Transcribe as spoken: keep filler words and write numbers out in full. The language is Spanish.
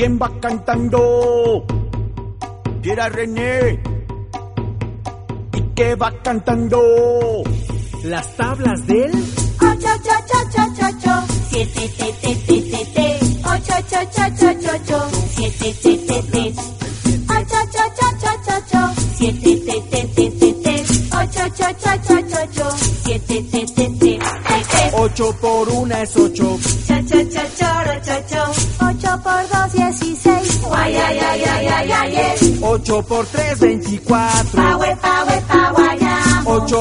¿Quién va cantando? Pierre René. ¿Y qué va cantando? Las tablas del ocho, ocho, ocho, ocho, ocho, siete, te, te, te, te, te, ocho, ocho, ocho, ocho, ocho, siete, te, te, te, ocho, ocho, ocho, ocho, ocho, siete, te, te, te, te, te, ocho, ocho, ocho, ocho, ocho, siete, te, te, te, te, te. Ocho por una es ocho. Cha, cha, cha, choro, cho, cho. Ocho por dos, dieciséis. Guay, ay, ay, ay, ay, ay, ay. Ocho por tres, veinticuatro. Pa, we, pa, we, pa, guayamo. Ocho